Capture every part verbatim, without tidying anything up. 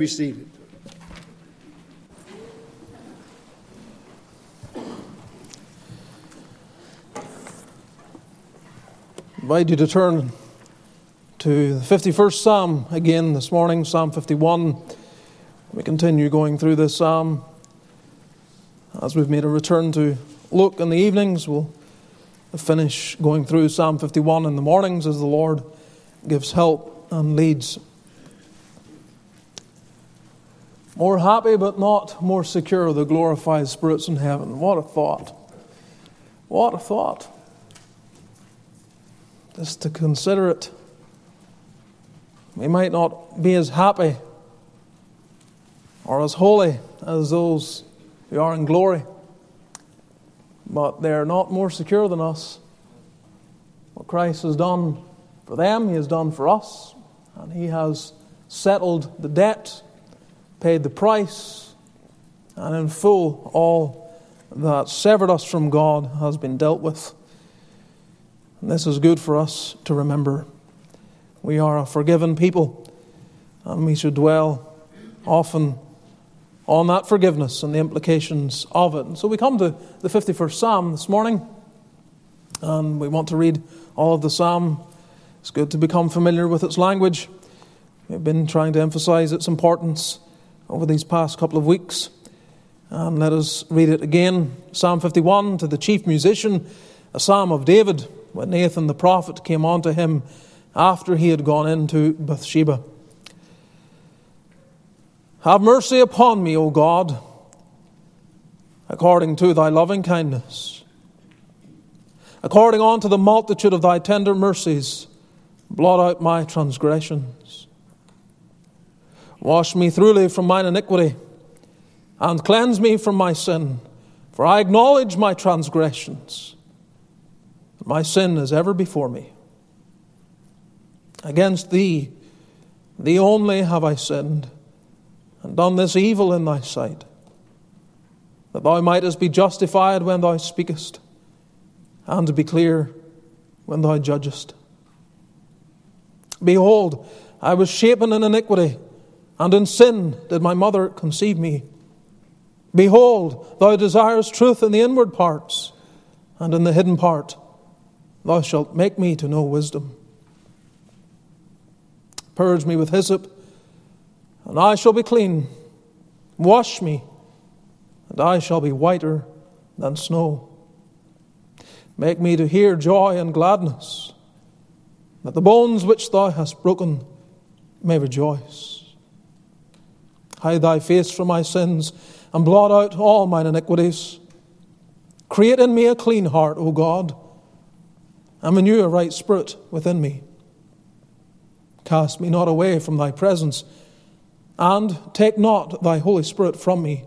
be seated. I invite you to turn to the fifty-first Psalm again this morning, Psalm fifty-one. We continue going through this psalm. As we've made a return to look in the evenings, we'll finish going through Psalm fifty-one in the mornings as the Lord gives help and leads. More happy but not more secure, the glorified spirits in heaven. What a thought. What a thought. Just to consider it. We might not be as happy or as holy as those who are in glory, but they are not more secure than us. What Christ has done for them, He has done for us, and He has settled the debt, paid the price, and in full all that severed us from God has been dealt with. And this is good for us to remember. We are a forgiven people, and we should dwell often on that forgiveness and the implications of it. And so we come to the fifty-first Psalm this morning, and we want to read all of the Psalm. It's good to become familiar with its language. We've been trying to emphasize its importance over these past couple of weeks. And let us read it again. Psalm fifty-one, to the chief musician, a psalm of David, when Nathan the prophet came unto him after he had gone into Bathsheba. Have mercy upon me, O God, according to thy loving kindness. According unto the multitude of thy tender mercies, blot out my transgressions. Wash me thoroughly from mine iniquity, and cleanse me from my sin. For I acknowledge my transgressions, and my sin is ever before me. Against thee, thee only have I sinned, and done this evil in thy sight, that thou mightest be justified when thou speakest, and to be clear when thou judgest. Behold, I was shapen in iniquity, and in sin did my mother conceive me. Behold, thou desirest truth in the inward parts, and in the hidden part thou shalt make me to know wisdom. Purge me with hyssop, and I shall be clean. Wash me, and I shall be whiter than snow. Make me to hear joy and gladness, that the bones which thou hast broken may rejoice. Hide thy face from my sins, and blot out all mine iniquities. Create in me a clean heart, O God, and renew a right spirit within me. Cast me not away from thy presence, and take not thy Holy Spirit from me.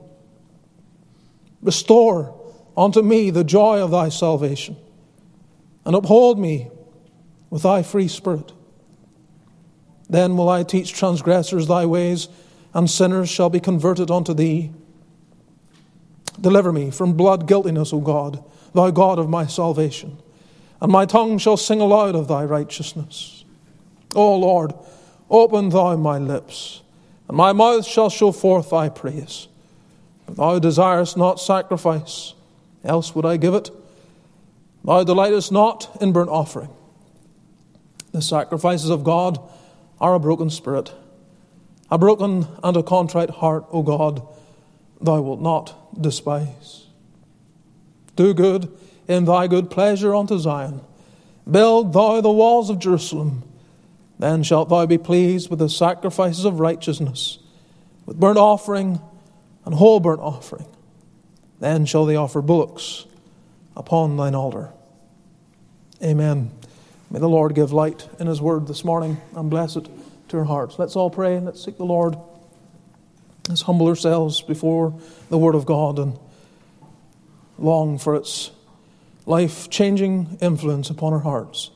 Restore unto me the joy of thy salvation, and uphold me with thy free spirit. Then will I teach transgressors thy ways, and sinners shall be converted unto thee. Deliver me from blood guiltiness, O God, thou God of my salvation, and my tongue shall sing aloud of thy righteousness. O Lord, open thou my lips, and my mouth shall show forth thy praise. For thou desirest not sacrifice, else would I give it. Thou delightest not in burnt offering. The sacrifices of God are a broken spirit. A broken and a contrite heart, O God, thou wilt not despise. Do good in thy good pleasure unto Zion. Build thou the walls of Jerusalem. Then shalt thou be pleased with the sacrifices of righteousness, with burnt offering and whole burnt offering. Then shall they offer bullocks upon thine altar. Amen. May the Lord give light in His word this morning, and bless it to our hearts. Let's all pray and let's seek the Lord. Let's humble ourselves before the word of God and long for its life-changing influence upon our hearts.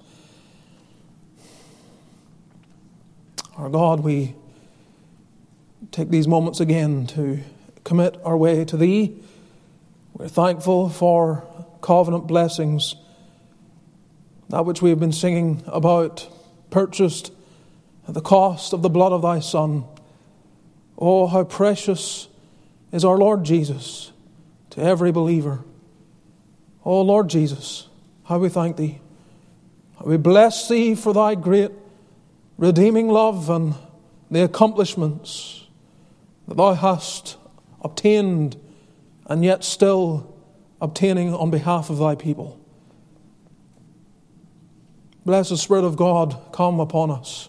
Our God, we take these moments again to commit our way to Thee. We're thankful for covenant blessings, that which we have been singing about, purchased at the cost of the blood of Thy Son. Oh, how precious is our Lord Jesus to every believer. Oh, Lord Jesus, how we thank Thee. How we bless Thee for Thy great redeeming love and the accomplishments that Thou hast obtained and yet still obtaining on behalf of Thy people. Blessed Spirit of God, come upon us.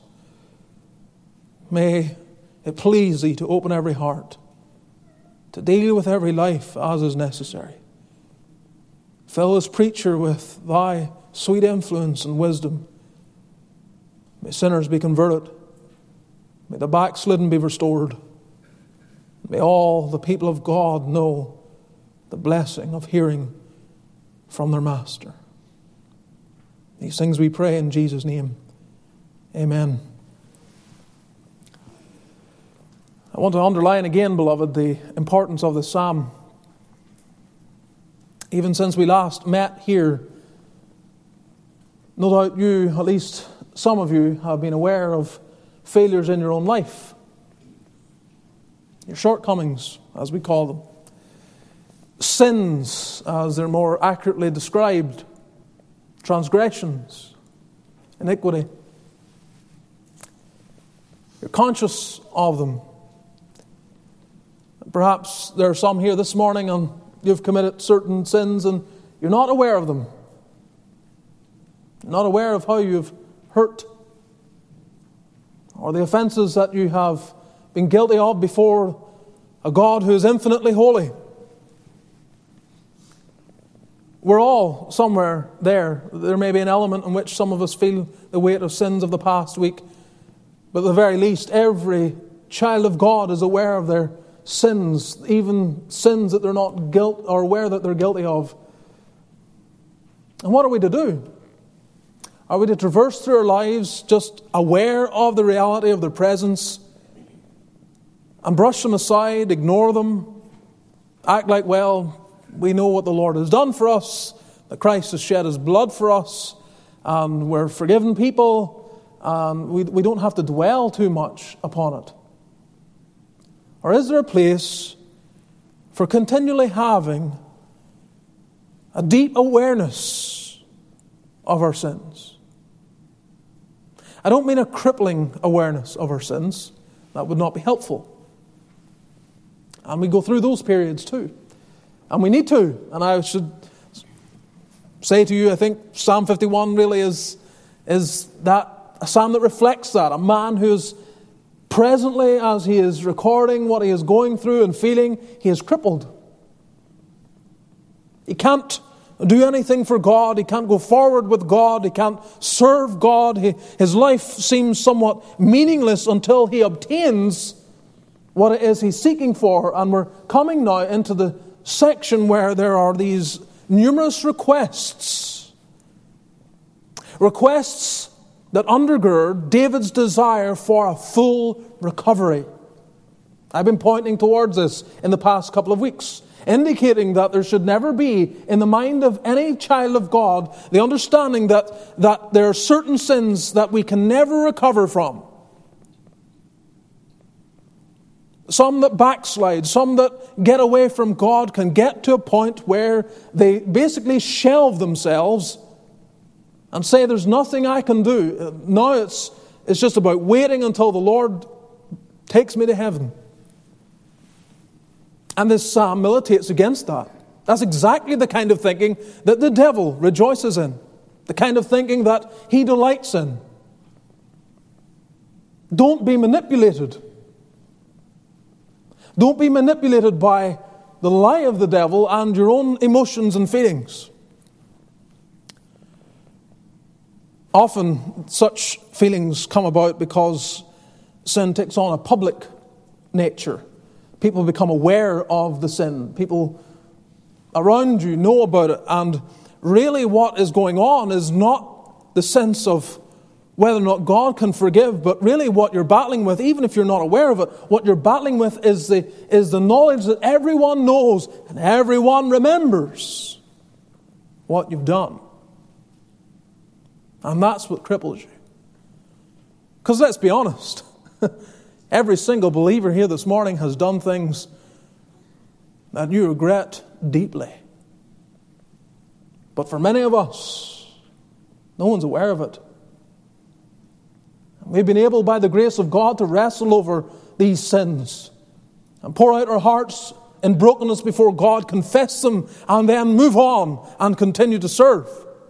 May it please Thee to open every heart, to deal with every life as is necessary. Fill this preacher with Thy sweet influence and wisdom. May sinners be converted. May the backslidden be restored. May all the people of God know the blessing of hearing from their Master. These things we pray in Jesus' name. Amen. I want to underline again, beloved, the importance of this psalm. Even since we last met here, no doubt you, at least some of you, have been aware of failures in your own life. Your shortcomings, as we call them. Sins, as they're more accurately described. Transgressions. Iniquity. You're conscious of them. Perhaps there are some here this morning and you've committed certain sins and you're not aware of them. You're not aware of how you've hurt or the offenses that you have been guilty of before a God who is infinitely holy. We're all somewhere there. There may be an element in which some of us feel the weight of sins of the past week, but at the very least, every child of God is aware of their sins, even sins that they're not guilt or aware that they're guilty of. And what are we to do? Are we to traverse through our lives just aware of the reality of their presence and brush them aside, ignore them, act like, well, we know what the Lord has done for us, that Christ has shed His blood for us, and we're forgiven people, and we, we don't have to dwell too much upon it? Or is there a place for continually having a deep awareness of our sins? I don't mean a crippling awareness of our sins. That would not be helpful. And we go through those periods too. And we need to. And I should say to you, I think Psalm fifty-one really is, is that a psalm that reflects that. A man who is presently, as he is recording what he is going through and feeling, he is crippled. He can't do anything for God. He can't go forward with God. He can't serve God. He, his life seems somewhat meaningless until he obtains what it is he's seeking for. And we're coming now into the section where there are these numerous requests. Requests that undergird David's desire for a full recovery. I've been pointing towards this in the past couple of weeks, indicating that there should never be in the mind of any child of God the understanding that, that there are certain sins that we can never recover from. Some that backslide, some that get away from God can get to a point where they basically shelve themselves and say, there's nothing I can do. Now it's, it's just about waiting until the Lord takes me to heaven. And this psalm militates against that. That's exactly the kind of thinking that the devil rejoices in. The kind of thinking that he delights in. Don't be manipulated. Don't be manipulated by the lie of the devil and your own emotions and feelings. Often such feelings come about because sin takes on a public nature. People become aware of the sin. People around you know about it. And really what is going on is not the sense of whether or not God can forgive, but really what you're battling with, even if you're not aware of it, what you're battling with is the, is the knowledge that everyone knows and everyone remembers what you've done. And that's what cripples you. Because let's be honest, Every single believer here this morning has done things that you regret deeply. But for many of us, no one's aware of it. We've been able, by the grace of God, to wrestle over these sins and pour out our hearts in brokenness before God, confess them, and then move on and continue to serve.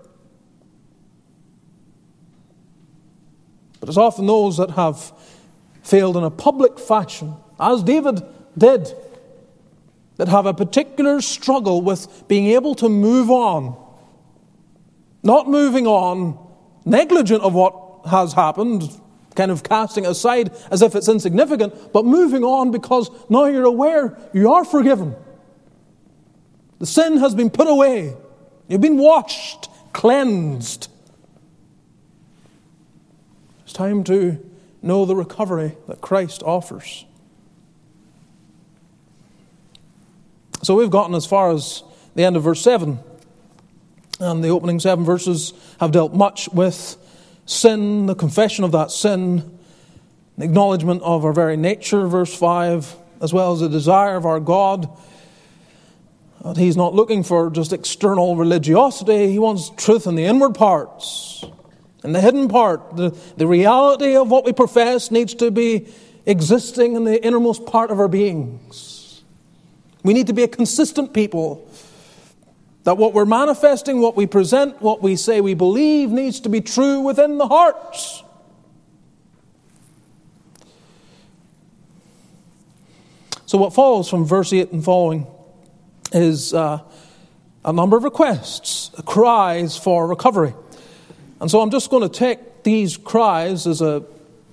But it's often those that have failed in a public fashion, as David did, that have a particular struggle with being able to move on. Not moving on negligent of what has happened, kind of casting it aside as if it's insignificant, but moving on because now you're aware you are forgiven. The sin has been put away. You've been washed, cleansed. It's time to know the recovery that Christ offers. So we've gotten as far as the end of verse seven. And the opening seven verses have dealt much with sin, the confession of that sin, the acknowledgement of our very nature, verse five, as well as the desire of our God. That He's not looking for just external religiosity. He wants truth in the inward parts. In the hidden part, the, the reality of what we profess needs to be existing in the innermost part of our beings. We need to be a consistent people. That what we're manifesting, what we present, what we say we believe needs to be true within the hearts. So what follows from verse eight and following is uh, a number of requests, cries for recovery. And so I'm just going to take these cries as a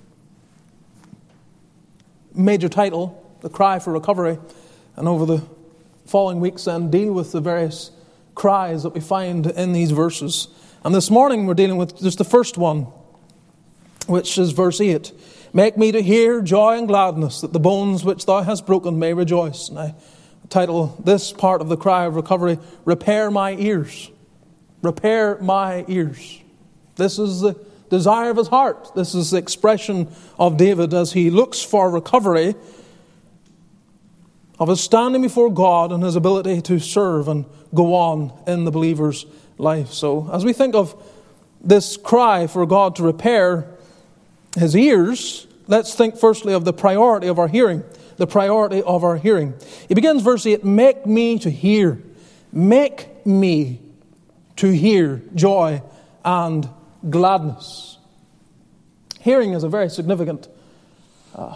major title, the cry for recovery, and over the following weeks then deal with the various cries that we find in these verses. And this morning we're dealing with just the first one, which is verse eight. Make me to hear joy and gladness, that the bones which thou hast broken may rejoice. And I title this part of the cry of recovery, Repair my ears. Repair my ears. This is the desire of his heart. This is the expression of David as he looks for recovery of his standing before God and his ability to serve and go on in the believer's life. So as we think of this cry for God to repair his ears, let's think firstly of the priority of our hearing. The priority of our hearing. He begins verse eight, make me to hear. Make me to hear joy and gladness. Hearing is a very significant uh,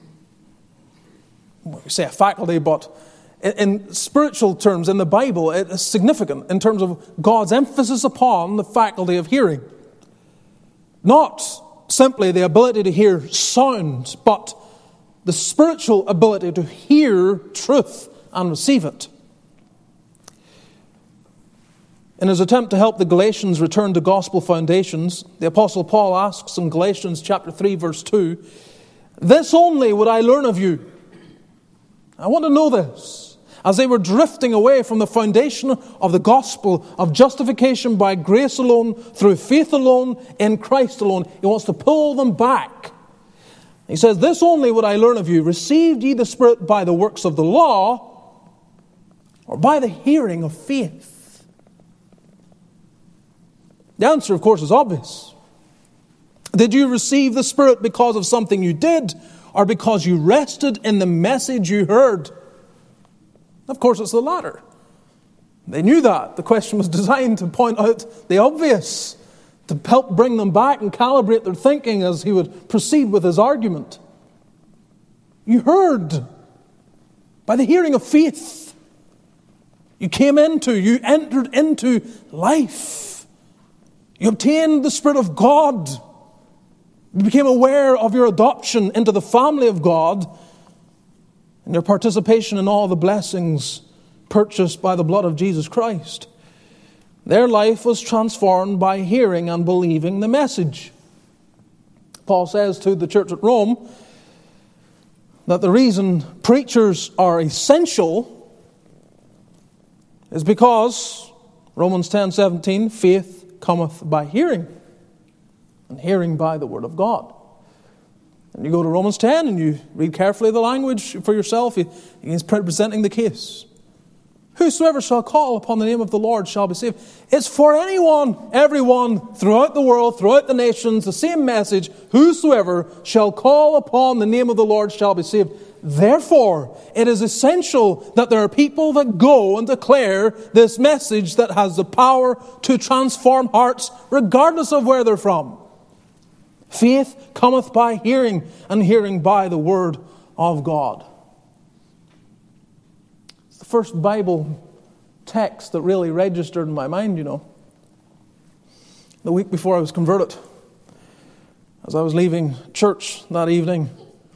we say a faculty, but in spiritual terms, in the Bible, it is significant in terms of God's emphasis upon the faculty of hearing. Not simply the ability to hear sound, but the spiritual ability to hear truth and receive it. In his attempt to help the Galatians return to gospel foundations, the Apostle Paul asks in Galatians chapter three, verse two, "This only would I learn of you." I want to know this. As they were drifting away from the foundation of the gospel of justification by grace alone, through faith alone, in Christ alone, he wants to pull them back. He says, "This only would I learn of you. Received ye the Spirit by the works of the law, or by the hearing of faith?" The answer, of course, is obvious. Did you receive the Spirit because of something you did, or because you rested in the message you heard? Of course, it's the latter. They knew that. The question was designed to point out the obvious, to help bring them back and calibrate their thinking as he would proceed with his argument. You heard by the hearing of faith. You came into, you entered into life. You obtained the Spirit of God. You became aware of your adoption into the family of God and your participation in all the blessings purchased by the blood of Jesus Christ. Their life was transformed by hearing and believing the message. Paul says to the church at Rome that the reason preachers are essential is because, Romans ten seventeen, faith cometh by hearing, and hearing by the word of God. And you go to Romans ten and you read carefully the language for yourself. He's presenting the case. Whosoever shall call upon the name of the Lord shall be saved. It's for anyone, everyone, throughout the world, throughout the nations, the same message. Whosoever shall call upon the name of the Lord shall be saved. Therefore, it is essential that there are people that go and declare this message that has the power to transform hearts, regardless of where they're from. Faith cometh by hearing, and hearing by the word of God. It's the first Bible text that really registered in my mind, you know. The week before I was converted, as I was leaving church that evening,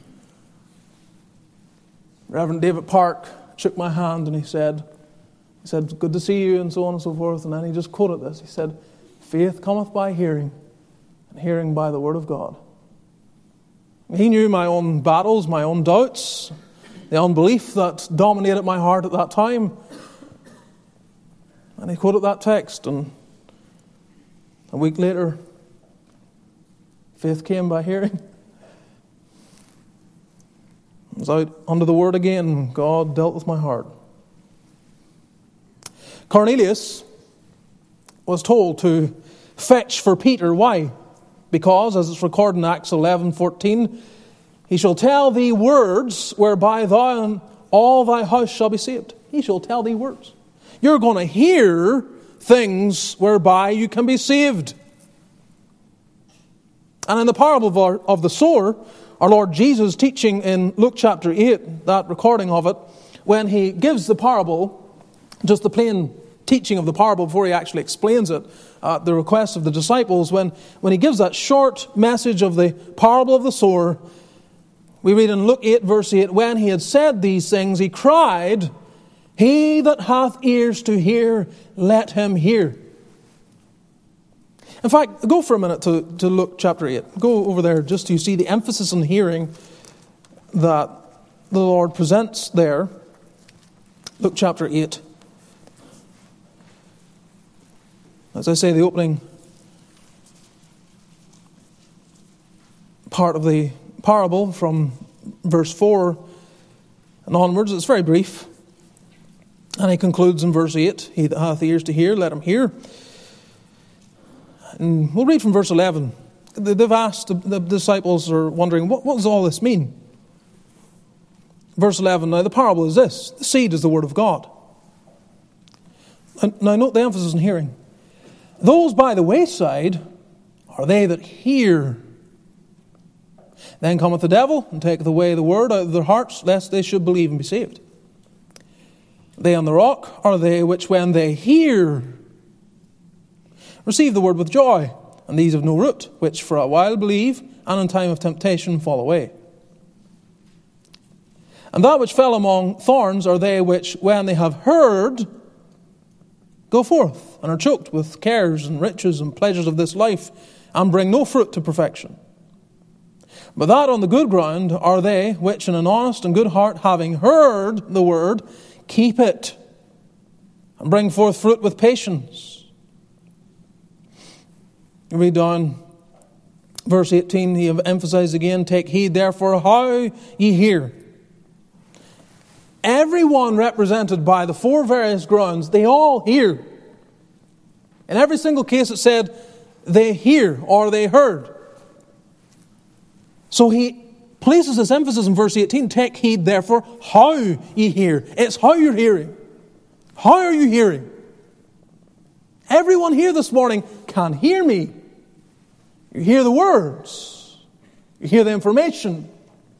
Reverend David Park shook my hand and he said, he said, good to see you, and so on and so forth. And then he just quoted this. He said, faith cometh by hearing, and hearing by the word of God. He knew my own battles, my own doubts, the unbelief that dominated my heart at that time. And he quoted that text, and a week later, faith came by hearing. I was out under the word again. God dealt with my heart. Cornelius was told to fetch for Peter. Why? Because, as it's recorded in Acts eleven fourteen, he shall tell thee words whereby thou and all thy house shall be saved. He shall tell thee words. You're going to hear things whereby you can be saved. And in the parable of the sower, our Lord Jesus teaching in Luke chapter eight, that recording of it, when he gives the parable, just the plain teaching of the parable before he actually explains it, at the request of the disciples, when, when he gives that short message of the parable of the sower, we read in Luke eight verse eight, when he had said these things, he cried, he that hath ears to hear, let him hear. In fact, go for a minute to, to Luke chapter eight. Go over there just to see the emphasis on hearing that the Lord presents there. Luke chapter eight. As I say, the opening part of the parable from verse four and onwards, it's very brief. And he concludes in verse eight, he that hath ears to hear, let him hear. And we'll read from verse eleven. They've asked, the disciples are wondering, what, what does all this mean? Verse eleven, now the parable is this. The seed is the word of God. And now note the emphasis on hearing. Those by the wayside are they that hear. Then cometh the devil and taketh away the word out of their hearts, lest they should believe and be saved. They on the rock are they which when they hear, receive the word with joy, and these have no root, which for a while believe, and in time of temptation fall away. And that which fell among thorns are they which, when they have heard, go forth, and are choked with cares and riches and pleasures of this life, and bring no fruit to perfection. But that on the good ground are they which in an honest and good heart, having heard the word, keep it, and bring forth fruit with patience. Read down verse eighteen, he emphasized again, take heed therefore how ye hear. Everyone represented by the four various grounds, they all hear. In every single case it said, they hear or they heard. So he places this emphasis in verse eighteen, take heed therefore how ye hear. It's how you're hearing. How are you hearing? Everyone here this morning can hear me. You hear the words. You hear the information.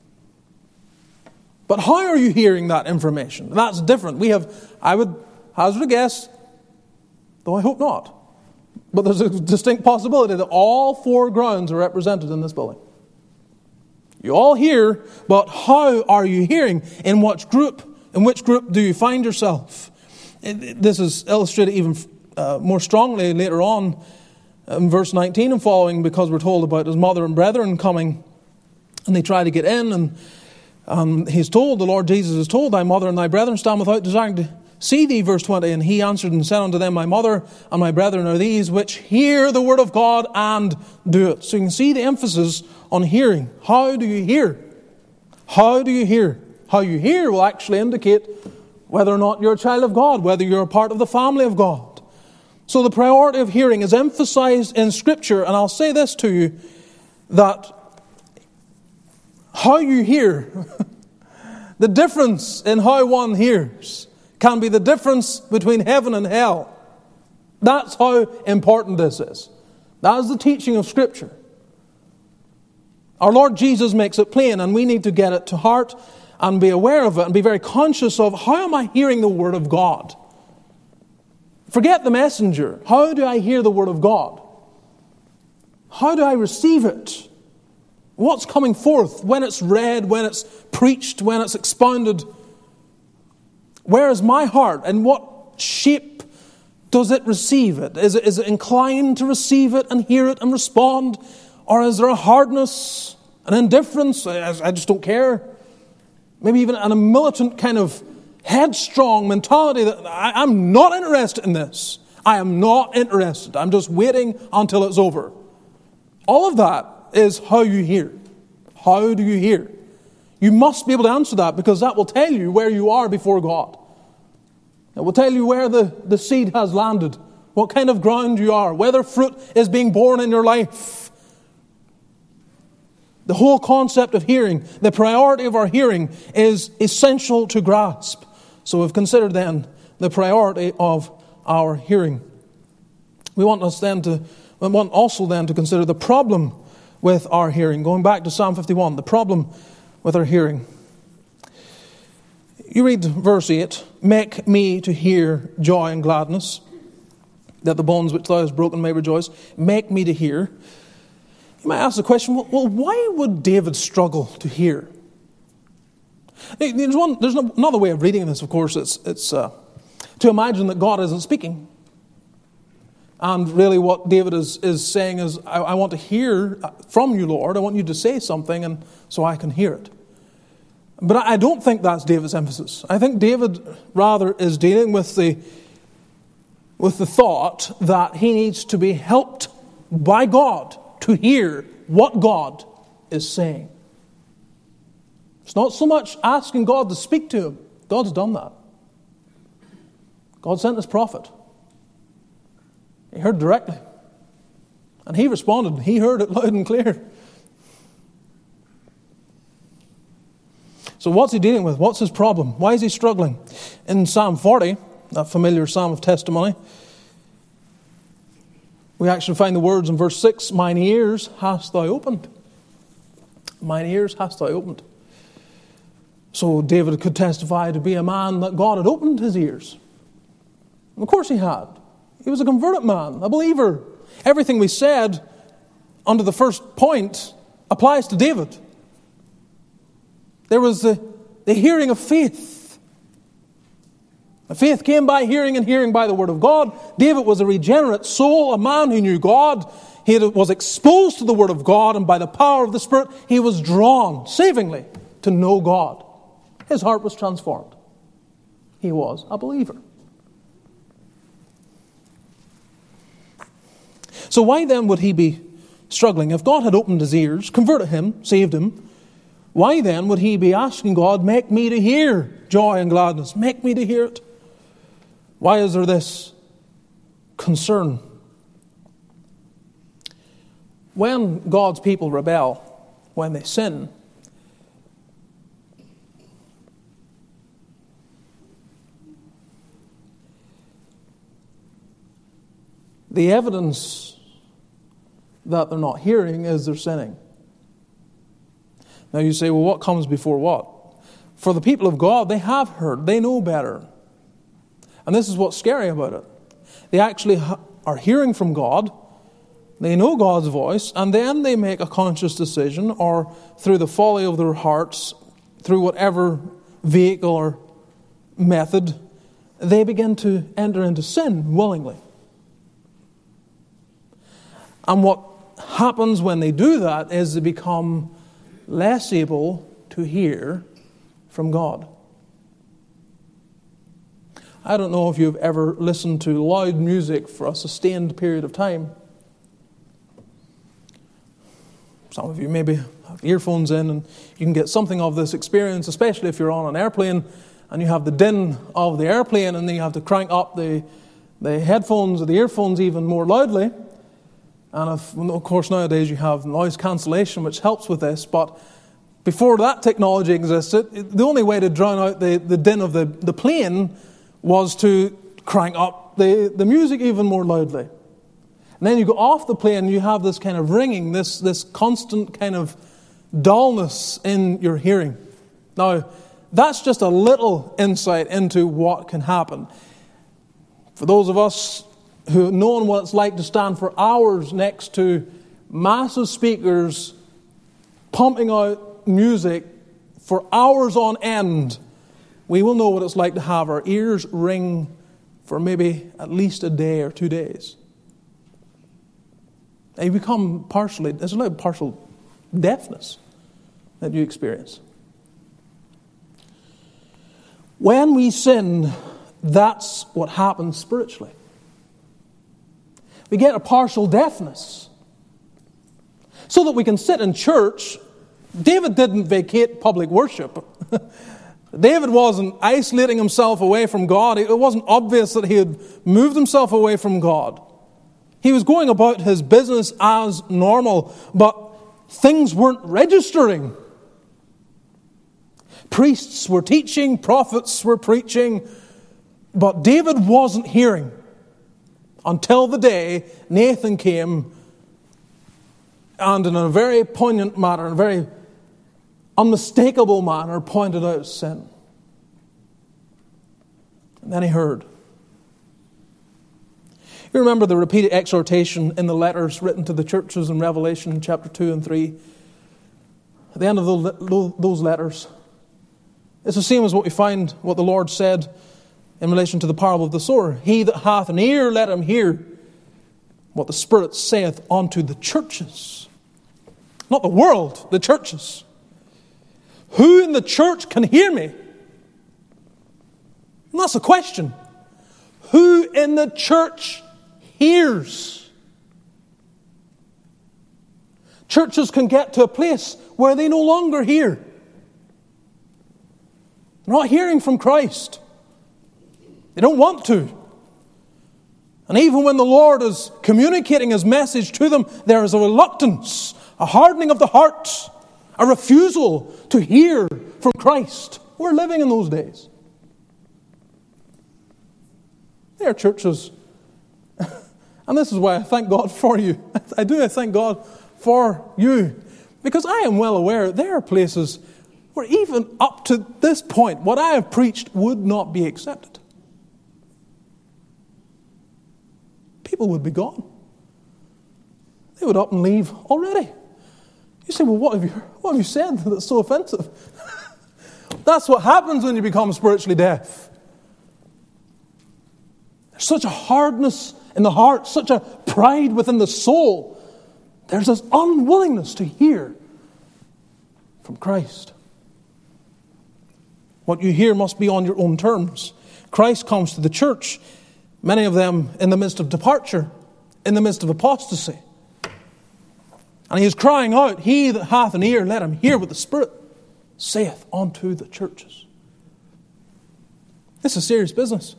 But how are you hearing that information? That's different. We have, I would hazard a guess, though I hope not, but there's a distinct possibility that all four grounds are represented in this building. You all hear, but how are you hearing? In which group? In which group do you find yourself? This is illustrated even uh, more strongly later on in verse nineteen and following, because we're told about his mother and brethren coming, and they try to get in, and um, he's told, the Lord Jesus is told, thy mother and thy brethren stand without, desiring to see thee, verse twenty. And he answered and said unto them, my mother and my brethren are these which hear the word of God and do it. So you can see the emphasis on hearing. How do you hear? How do you hear? How you hear will actually indicate whether or not you're a child of God, whether you're a part of the family of God. So the priority of hearing is emphasized in Scripture. And I'll say this to you, that how you hear, the difference in how one hears, can be the difference between heaven and hell. That's how important this is. That is the teaching of Scripture. Our Lord Jesus makes it plain, and we need to get it to heart and be aware of it and be very conscious of, how am I hearing the Word of God? Forget the messenger. How do I hear the Word of God? How do I receive it? What's coming forth when it's read, when it's preached, when it's expounded? Where is my heart, and what shape does it receive it? Is it, is it inclined to receive it and hear it and respond? Or is there a hardness, an indifference? I, I just don't care. Maybe even a militant kind of headstrong mentality that I, I'm not interested in this. I am not interested. I'm just waiting until it's over. All of that is how you hear. How do you hear? You must be able to answer that, because that will tell you where you are before God. It will tell you where the, the seed has landed, what kind of ground you are, whether fruit is being born in your life. The whole concept of hearing, the priority of our hearing, is essential to grasp. So we've considered then the priority of our hearing. We want us then to, we want also then to consider the problem with our hearing. Going back to Psalm fifty-one, the problem with our hearing. You read verse eight, make me to hear joy and gladness, that the bones which thou hast broken may rejoice. Make me to hear. You might ask the question, well, why would David struggle to hear? There's one. There's another way of reading this, of course. It's, it's uh, to imagine that God isn't speaking. And really what David is, is saying is, I, I want to hear from you, Lord. I want you to say something, and so I can hear it. But I don't think that's David's emphasis. I think David rather is dealing with the, with the thought that he needs to be helped by God to hear what God is saying. It's not so much asking God to speak to him. God's done that. God sent his prophet. He heard directly. And he responded. He heard it loud and clear. So what's he dealing with? What's his problem? Why is he struggling? In Psalm forty, that familiar psalm of testimony, we actually find the words in verse six, mine ears hast thou opened. Mine ears hast thou opened. So David could testify to be a man that God had opened his ears. And of course he had. He was a converted man, a believer. Everything we said under the first point applies to David. There was the, the hearing of faith. The faith came by hearing, and hearing by the word of God. David was a regenerate soul, a man who knew God. He was exposed to the word of God, and by the power of the Spirit, he was drawn savingly to know God. His heart was transformed. He was a believer. So why then would he be struggling? If God had opened his ears, converted him, saved him, why then would he be asking God, make me to hear joy and gladness? Make me to hear it. Why is there this concern? When God's people rebel, when they sin, the evidence that they're not hearing is they're sinning. Now you say, well, what comes before what? For the people of God, they have heard. They know better. And this is what's scary about it. They actually ha- are hearing from God. They know God's voice. And then they make a conscious decision, or through the folly of their hearts, through whatever vehicle or method, they begin to enter into sin willingly. And what happens when they do that is they become less able to hear from God. I don't know if you've ever listened to loud music for a sustained period of time. Some of you maybe have earphones in and you can get something of this experience, especially if you're on an airplane and you have the din of the airplane and then you have to crank up the, the headphones or the earphones even more loudly. And if, of course nowadays you have noise cancellation which helps with this, but before that technology existed, the only way to drown out the, the din of the, the plane was to crank up the, the music even more loudly. And then you go off the plane and you have this kind of ringing, this, this constant kind of dullness in your hearing. Now, that's just a little insight into what can happen. For those of us who have known what it's like to stand for hours next to massive speakers pumping out music for hours on end, we will know what it's like to have our ears ring for maybe at least a day or two days. And you become partially, there's a little partial deafness that you experience. When we sin, that's what happens spiritually. We get a partial deafness. So that we can sit in church. David didn't vacate public worship. David wasn't isolating himself away from God. It wasn't obvious that he had moved himself away from God. He was going about his business as normal, but things weren't registering. Priests were teaching, prophets were preaching, but David wasn't hearing until the day Nathan came and in a very poignant manner, in a very unmistakable manner, pointed out sin. And then he heard. You remember the repeated exhortation in the letters written to the churches in Revelation chapter two and three. At the end of those letters, it's the same as what we find, what the Lord said in relation to the parable of the sower. He that hath an ear, let him hear what the Spirit saith unto the churches. Not the world, the churches. Who in the church can hear me? And that's the question. Who in the church hears? Churches can get to a place where they no longer hear. They're not hearing from Christ. They don't want to. And even when the Lord is communicating His message to them, there is a reluctance, a hardening of the heart, a refusal to hear from Christ. We're living in those days. There are churches, and this is why I thank God for you. I do, I thank God for you. Because I am well aware there are places where even up to this point, what I have preached would not be accepted. People would be gone. They would up and leave already. You say, well, what have you, what have you said that's so offensive? That's what happens when you become spiritually deaf. There's such a hardness in the heart, such a pride within the soul. There's this unwillingness to hear from Christ. What you hear must be on your own terms. Christ comes to the church, many of them in the midst of departure, in the midst of apostasy. And He is crying out, He that hath an ear, let him hear what the Spirit saith unto the churches. This is serious business.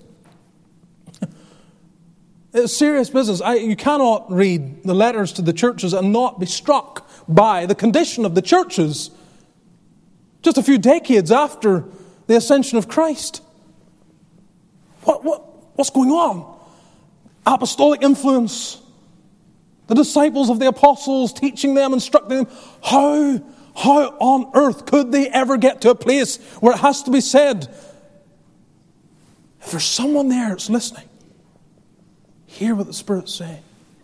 It's serious business. I, you cannot read the letters to the churches and not be struck by the condition of the churches just a few decades after the ascension of Christ. What, what, what's going on? Apostolic influence. The disciples of the apostles teaching them, instructing them. How, how on earth could they ever get to a place where it has to be said, if there's someone there that's listening, hear what the Spirit's saying.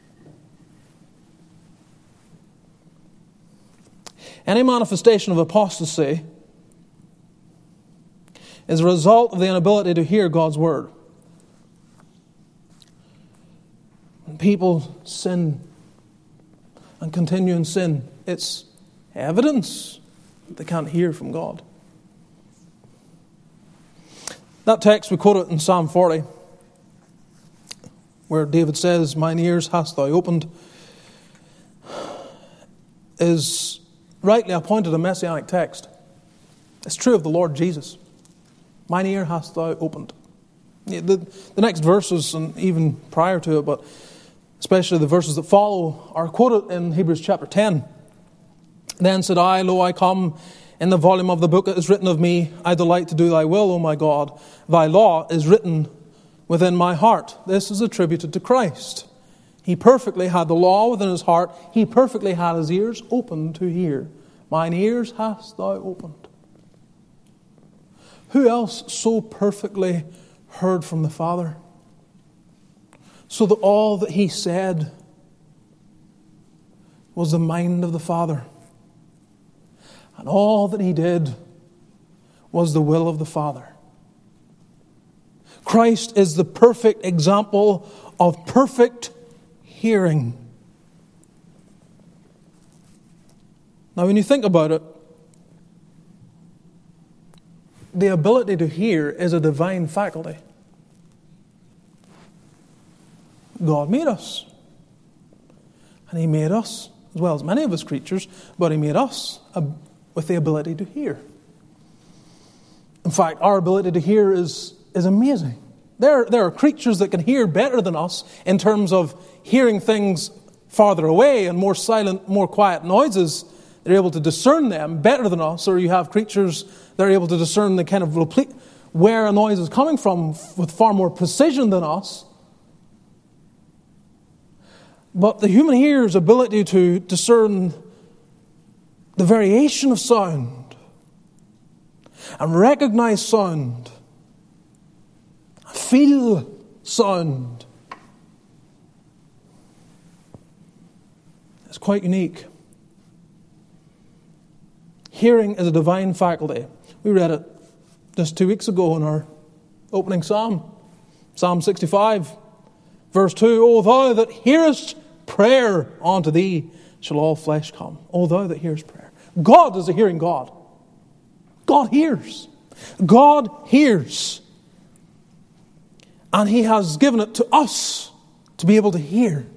Any manifestation of apostasy is a result of the inability to hear God's Word. When people sin and continue in sin, it's evidence that they can't hear from God. That text, we quote it in Psalm forty, where David says, mine ears hast thou opened, is rightly appointed a messianic text. It's true of the Lord Jesus. Mine ear hast thou opened. The, the next verses, and even prior to it, but especially the verses that follow, are quoted in Hebrews chapter ten. Then said I, Lo, I come, in the volume of the book it is written of me, I delight to do thy will, O my God. Thy law is written within my heart. This is attributed to Christ. He perfectly had the law within his heart. He perfectly had his ears open to hear. Mine ears hast thou opened. Who else so perfectly heard from the Father, so that all that he said was the mind of the Father, and all that he did was the will of the Father? Christ is the perfect example of perfect hearing. Now, when you think about it, the ability to hear is a divine faculty. God made us. And He made us, as well as many of His creatures, but He made us with the ability to hear. In fact, our ability to hear is, is amazing. There, there are creatures that can hear better than us in terms of hearing things farther away and more silent, more quiet noises. They're able to discern them better than us. Or you have creatures that are able to discern the kind of where a noise is coming from with far more precision than us. But the human ear's ability to discern the variation of sound and recognize sound, feel sound, is quite unique. Hearing is a divine faculty. We read it just two weeks ago in our opening psalm, Psalm sixty-five, verse two. O thou that hearest prayer unto thee shall all flesh come. O thou that hearest prayer. God is a hearing God. God hears. God hears. And He has given it to us to be able to hear.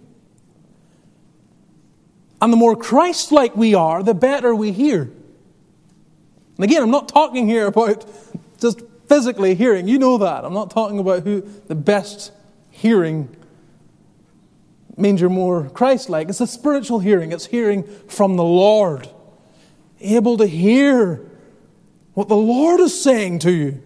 And the more Christ-like we are, the better we hear. And again, I'm not talking here about just physically hearing. You know that. I'm not talking about who the best hearing means you're more Christ-like. It's a spiritual hearing. It's hearing from the Lord. Able to hear what the Lord is saying to you.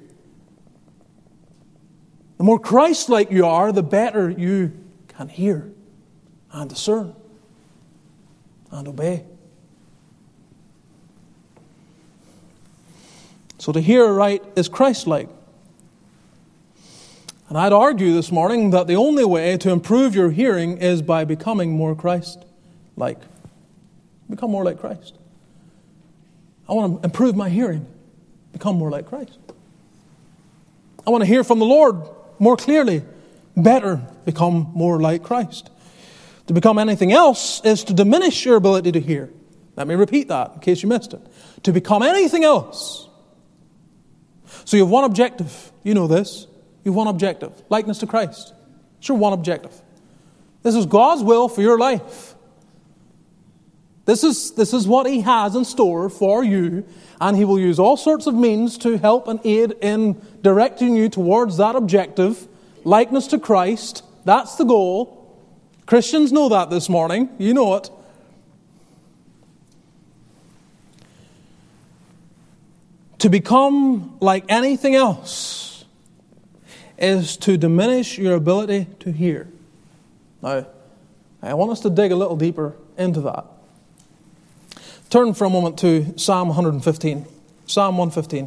The more Christ-like you are, the better you can hear and discern and obey. So to hear right is Christ-like. And I'd argue this morning that the only way to improve your hearing is by becoming more Christ-like. Become more like Christ. I want to improve my hearing. Become more like Christ. I want to hear from the Lord more clearly. Better become more like Christ. To become anything else is to diminish your ability to hear. Let me repeat that in case you missed it. To become anything else. So you have one objective. You know this. You have one objective. Likeness to Christ. It's your one objective. This is God's will for your life. This is, this is what He has in store for you. And He will use all sorts of means to help and aid in directing you towards that objective. Likeness to Christ. That's the goal. Christians know that this morning. You know it. To become like anything else is to diminish your ability to hear. Now, I want us to dig a little deeper into that. Turn for a moment to Psalm one fifteen. Psalm one fifteen.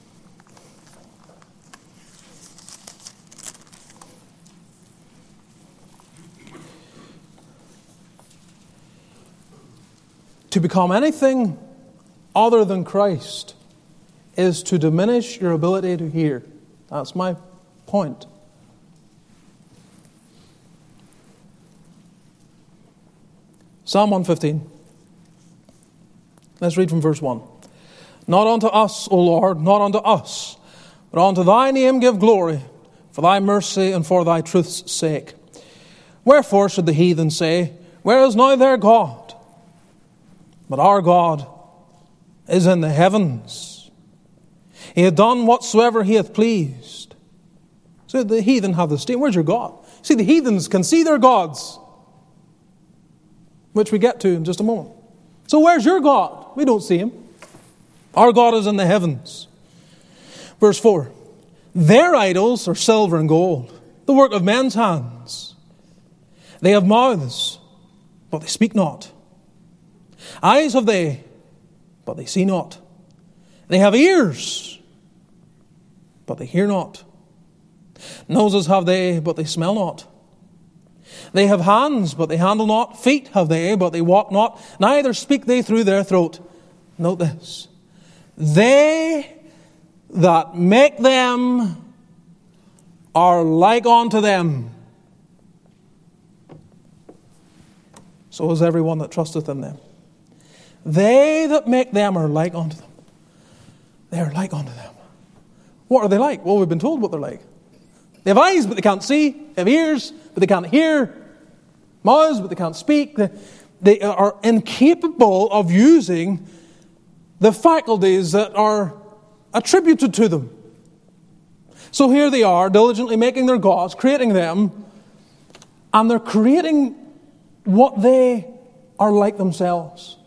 To become anything other than Christ is to diminish your ability to hear. That's my point. Psalm one fifteen. Let's read from verse one. Not unto us, O Lord, not unto us, but unto thy name give glory, for thy mercy and for thy truth's sake. Wherefore should the heathen say, where is now their God? But our God is in the heavens. He hath done whatsoever he hath pleased. So the heathen have the state. Where's your God? See, the heathens can see their gods, which we get to in just a moment. So where's your God? We don't see him. Our God is in the heavens. Verse four. Their idols are silver and gold, the work of men's hands. They have mouths, but they speak not. Eyes have they, but they see not. They have ears, but they hear not. Noses have they, but they smell not. They have hands, but they handle not. Feet have they, but they walk not. Neither speak they through their throat. Note this. They that make them are like unto them. So is everyone that trusteth in them. They that make them are like unto them. They are like unto them. What are they like? Well, we've been told what they're like. They have eyes, but they can't see. They have ears, but they can't hear. Mouths, but they can't speak. They, they are incapable of using the faculties that are attributed to them. So here they are, diligently making their gods, creating them, and they're creating what they are like themselves.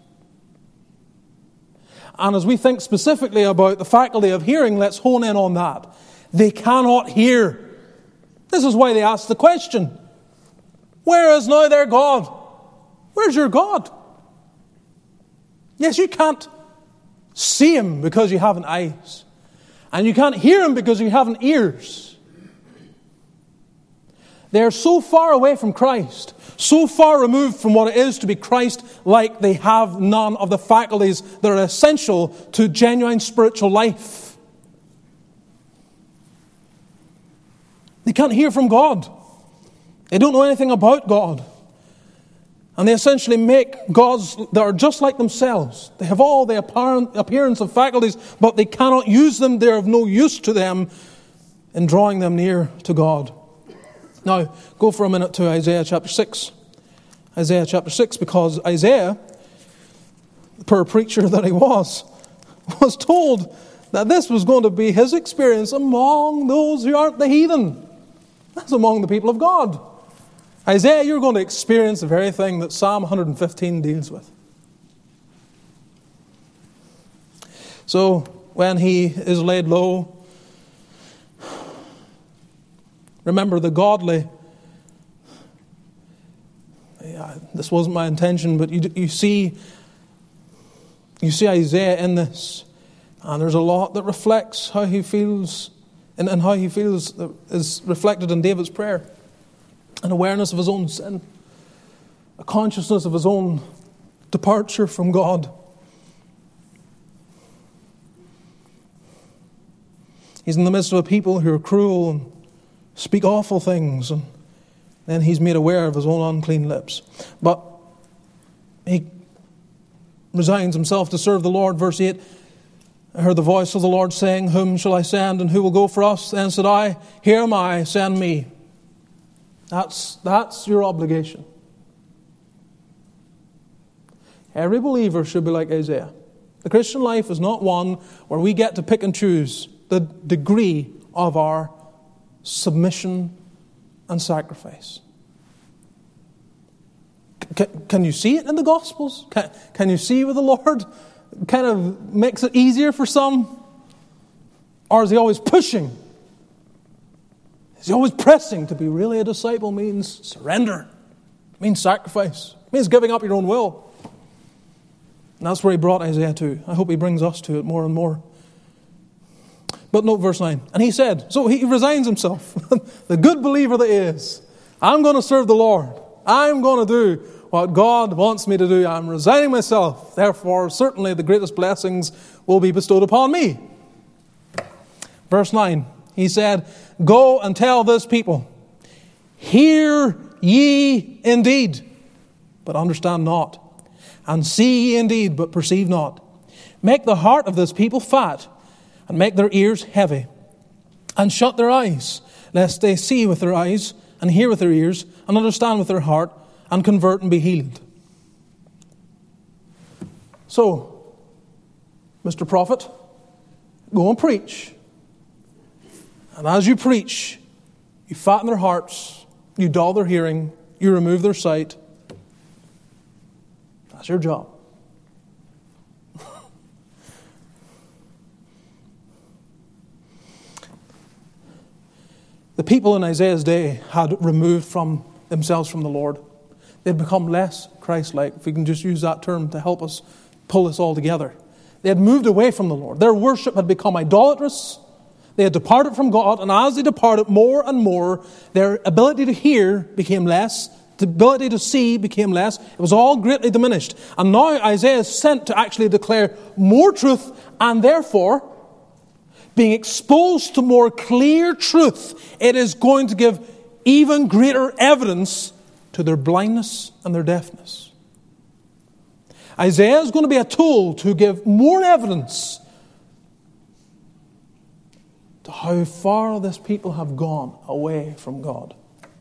And as we think specifically about the faculty of hearing, let's hone in on that. They cannot hear. This is why they ask the question, where is now their God? Where's your God? Yes, you can't see him because you haven't eyes. And you can't hear him because you haven't ears. They're so far away from Christ, so far removed from what it is to be Christ-like, they have none of the faculties that are essential to genuine spiritual life. They can't hear from God. They don't know anything about God. And they essentially make gods that are just like themselves. They have all the apparent appearance of faculties, but they cannot use them. They're of no use to them in drawing them near to God. Now, go for a minute to Isaiah chapter six. Isaiah chapter six, because Isaiah, the poor preacher that he was, was told that this was going to be his experience among those who aren't the heathen. That's among the people of God. Isaiah, you're going to experience the very thing that Psalm one fifteen deals with. So, when he is laid low, remember the godly, yeah, this wasn't my intention, but you, you see you see Isaiah in this, and there's a lot that reflects how he feels, and, and how he feels is reflected in David's prayer. An awareness of his own sin, a consciousness of his own departure from God. He's in the midst of a people who are cruel and speak awful things, and then he's made aware of his own unclean lips. But he resigns himself to serve the Lord. Verse eight, I heard the voice of the Lord saying, whom shall I send, and who will go for us? Then said I, here am I, send me. That's, that's your obligation. Every believer should be like Isaiah. The Christian life is not one where we get to pick and choose the degree of our submission and sacrifice. Can, can you see it in the Gospels? Can, can you see where the Lord kind of makes it easier for some? Or is he always pushing? Is he always pressing? To be really a disciple means surrender, means sacrifice, means giving up your own will. And that's where he brought Isaiah to. I hope he brings us to it more and more. But note verse nine. And he said, so he resigns himself. The good believer that he is. I'm going to serve the Lord. I'm going to do what God wants me to do. I'm resigning myself. Therefore, certainly the greatest blessings will be bestowed upon me. Verse nine. He said, go and tell this people, hear ye indeed, but understand not. And see ye indeed, but perceive not. Make the heart of this people fat, and make their ears heavy. And shut their eyes, lest they see with their eyes, and hear with their ears, and understand with their heart, and convert and be healed. So, Mister Prophet, go and preach. And as you preach, you fatten their hearts, you dull their hearing, you remove their sight. That's your job. The people in Isaiah's day had removed from themselves from the Lord. They'd become less Christ-like, if we can just use that term to help us pull this all together. They had moved away from the Lord. Their worship had become idolatrous. They had departed from God, and as they departed more and more, their ability to hear became less. The ability to see became less. It was all greatly diminished. And now Isaiah is sent to actually declare more truth, and therefore, being exposed to more clear truth, it is going to give even greater evidence to their blindness and their deafness. Isaiah is going to be a tool to give more evidence to how far this people have gone away from God.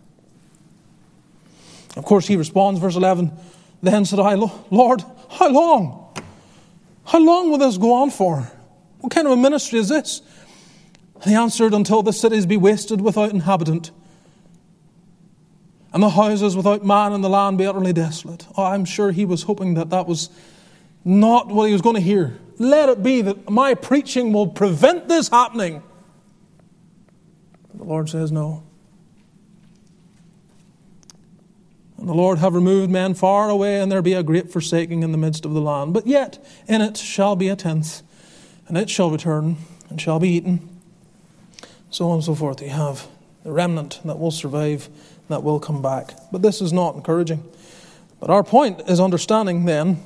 Of course, he responds, verse eleven, then said I, Lord, how long? How long will this go on for? What kind of a ministry is this? And he answered, until the cities be wasted without inhabitant, and the houses without man, and the land be utterly desolate. Oh, I'm sure he was hoping that that was not what he was going to hear. Let it be that my preaching will prevent this happening. But the Lord says no. And the Lord have removed men far away, and there be a great forsaking in the midst of the land. But yet in it shall be a tenth, and it shall return, and shall be eaten. So on and so forth. You have the remnant that will survive, that will come back. But this is not encouraging. But our point is understanding then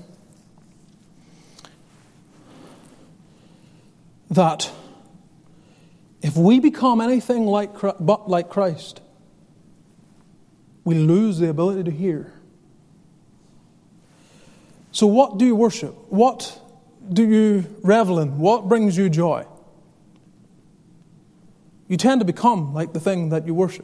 that if we become anything like but like Christ, we lose the ability to hear. So what do you worship? What do you revel in? What brings you joy? You tend to become like the thing that you worship.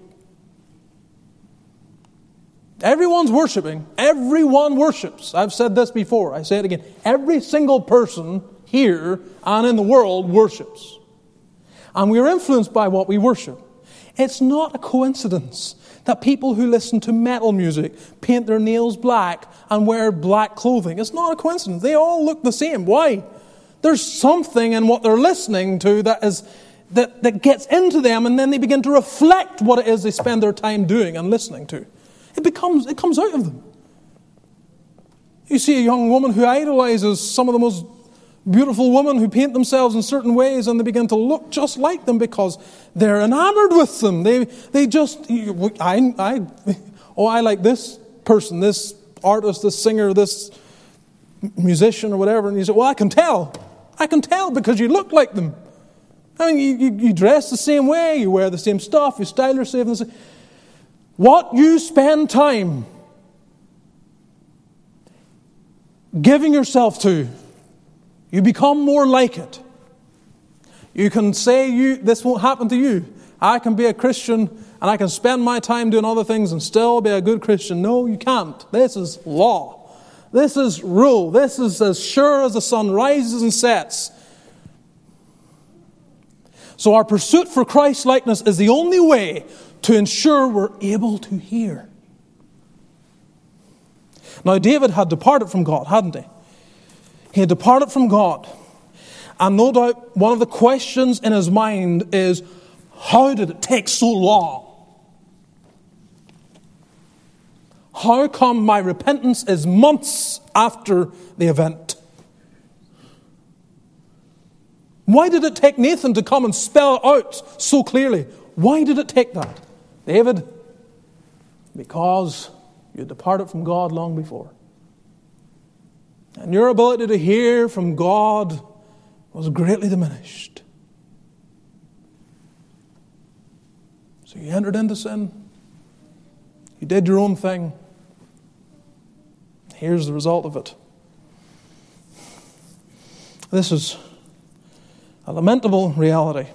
Everyone's worshiping. Everyone worships. I've said this before. I say it again. Every single person here and in the world worships. And we are influenced by what we worship. It's not a coincidence that people who listen to metal music paint their nails black and wear black clothing. It's not a coincidence. They all look the same. Why? There's something in what they're listening to that is that, that gets into them, and then they begin to reflect what it is they spend their time doing and listening to. It becomes, it comes out of them. You see a young woman who idolizes some of the most beautiful women who paint themselves in certain ways, and they begin to look just like them because they're enamored with them. They they just, I, I, oh, I like this person, this artist, this singer, this musician or whatever. And you say, well, I can tell. I can tell because you look like them. I mean, you, you, you dress the same way, you wear the same stuff, you style yourself the same. What you spend time giving yourself to, you become more like it. You can say you this won't happen to you. I can be a Christian and I can spend my time doing other things and still be a good Christian. No, you can't. This is law. This is rule. This is as sure as the sun rises and sets. So our pursuit for Christ-likeness is the only way to ensure we're able to hear. Now, David had departed from God, hadn't he? He had departed from God. And no doubt one of the questions in his mind is, how did it take so long? How come my repentance is months after the event? Why did it take Nathan to come and spell it out so clearly? Why did it take that? David, because you departed from God long before. And your ability to hear from God was greatly diminished. So you entered into sin. You did your own thing. Here's the result of it. This is a lamentable reality.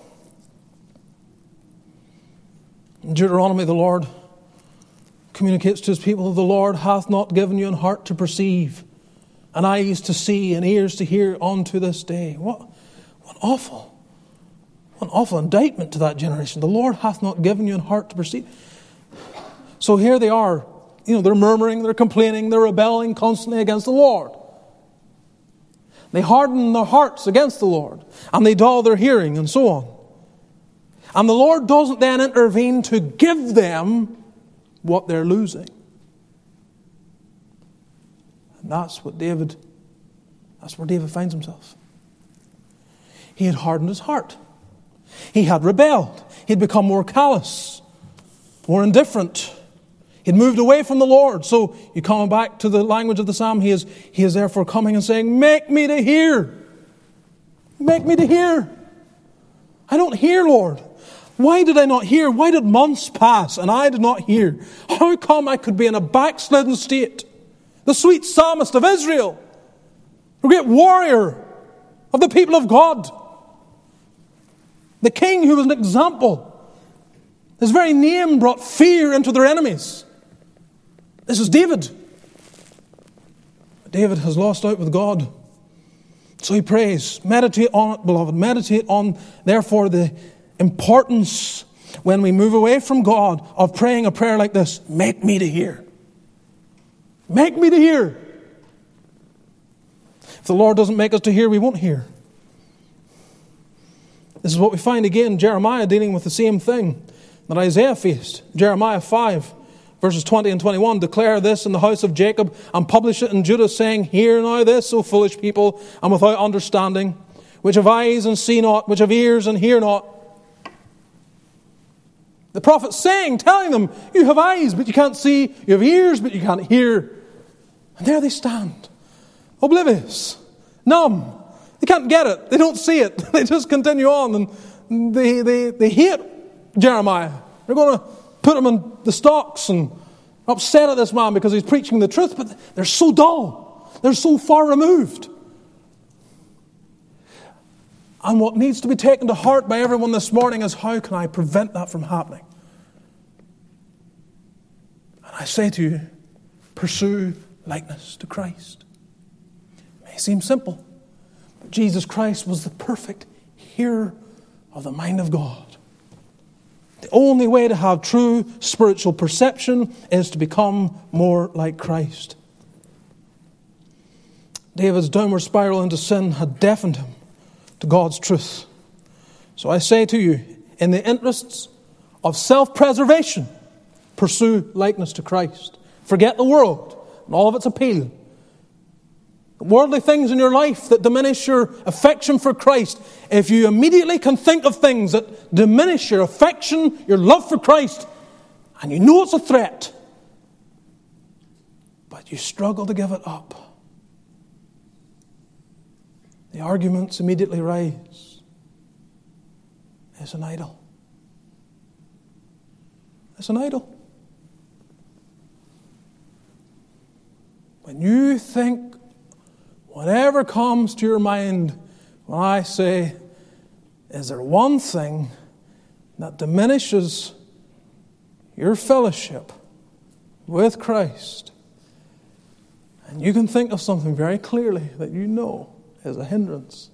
In Deuteronomy, the Lord communicates to his people, the Lord hath not given you an heart to perceive, and eyes to see and ears to hear unto this day. What, what awful, what an awful indictment to that generation. The Lord hath not given you an heart to perceive. So here they are. You know, they're murmuring, they're complaining, they're rebelling constantly against the Lord. They harden their hearts against the Lord, and they dull their hearing, and so on. And the Lord doesn't then intervene to give them what they're losing. And that's what David, that's where David finds himself. He had hardened his heart. He had rebelled. He'd become more callous, more indifferent. He'd moved away from the Lord. So you come back to the language of the psalm. He is, he is therefore coming and saying, make me to hear. Make me to hear. I don't hear, Lord. Why did I not hear? Why did months pass and I did not hear? How come I could be in a backslidden state? The sweet psalmist of Israel, the great warrior of the people of God, the king who was an example. His very name brought fear into their enemies. This is David. David has lost out with God. So he prays. Meditate on it, beloved. Meditate on, therefore, the importance when we move away from God of praying a prayer like this. Make me to hear. Make me to hear. If the Lord doesn't make us to hear, we won't hear. This is what we find again, Jeremiah dealing with the same thing that Isaiah faced. Jeremiah five, verses twenty and twenty-one. Declare this in the house of Jacob and publish it in Judah, saying, hear now this, O foolish people, and without understanding, which have eyes and see not, which have ears and hear not. The prophet's saying, telling them, you have eyes, but you can't see. You have ears, but you can't hear. And there they stand, oblivious, numb. They can't get it. They don't see it. They just continue on. And they, they, they hate Jeremiah. They're going to put him in the stocks and upset at this man because he's preaching the truth. But they're so dull. They're so far removed. And what needs to be taken to heart by everyone this morning is, how can I prevent that from happening? And I say to you, pursue likeness to Christ. It may seem simple, but Jesus Christ was the perfect hearer of the mind of God. The only way to have true spiritual perception is to become more like Christ. David's downward spiral into sin had deafened him to God's truth. So I say to you, in the interests of self-preservation, pursue likeness to Christ. Forget the world and all of its appeal. Worldly things in your life that diminish your affection for Christ. If you immediately can think of things that diminish your affection, your love for Christ, and you know it's a threat, but you struggle to give it up, the arguments immediately rise. It's an idol. It's an idol. When you think, whatever comes to your mind, when I say, is there one thing that diminishes your fellowship with Christ? And you can think of something very clearly that you know is a hindrance.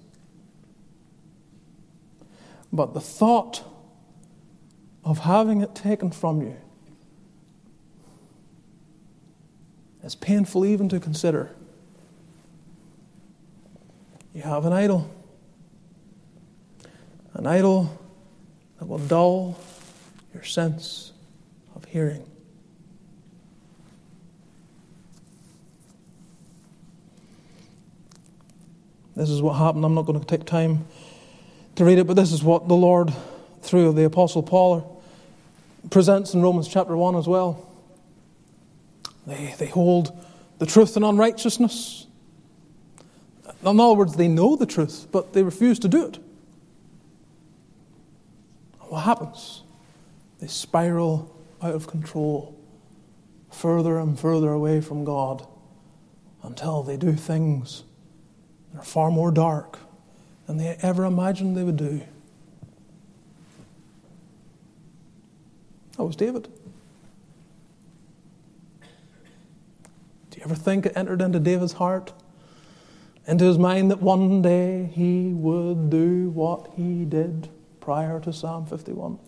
But the thought of having it taken from you is painful even to consider. You have an idol. An idol that will dull your sense of hearing. This is what happened. I'm not going to take time to read it, but this is what the Lord, through the Apostle Paul, presents in Romans chapter one as well. They, they hold the truth in unrighteousness. In other words, they know the truth, but they refuse to do it. What happens? They spiral out of control, further and further away from God, until they do things that are far more dark than they ever imagined they would do. That was David. Do you ever think it entered into David's heart into his mind that one day he would do what he did prior to Psalm fifty-one.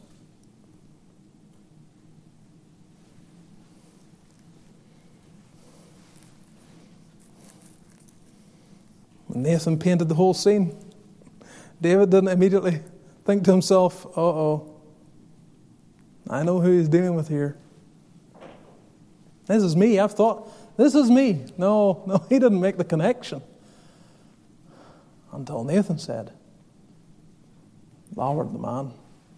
When Nathan painted the whole scene, David didn't immediately think to himself, uh-oh, I know who he's dealing with here. This is me. I've thought, this is me. No, no, he didn't make the connection. Until Nathan said, thou art the man.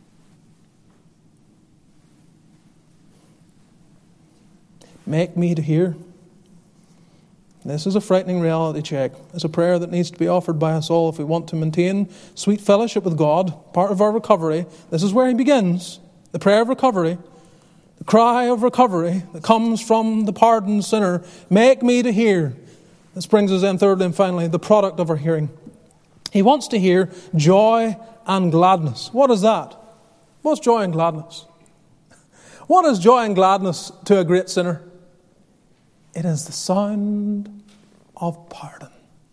Make me to hear. This is a frightening reality check. It's a prayer that needs to be offered by us all if we want to maintain sweet fellowship with God, part of our recovery. This is where he begins, the prayer of recovery, the cry of recovery that comes from the pardoned sinner. Make me to hear. This brings us then thirdly and finally, the product of our hearing. He wants to hear joy and gladness. What is that? What's joy and gladness? What is joy and gladness to a great sinner? It is the sound of pardon.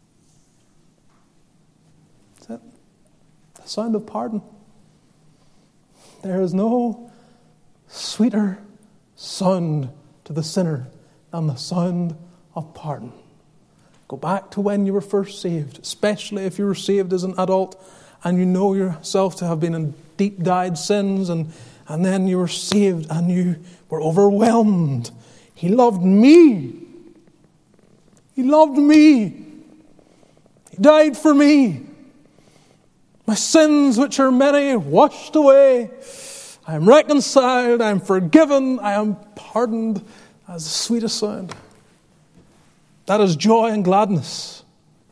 That's it. The sound of pardon. There is no sweeter sound to the sinner than the sound of pardon. Go back to when you were first saved, especially if you were saved as an adult and you know yourself to have been in deep-dyed sins, and, and then you were saved and you were overwhelmed. He loved me. He loved me. He died for me. My sins, which are many, washed away. I am reconciled. I am forgiven. I am pardoned. As the sweetest sound. That is joy and gladness.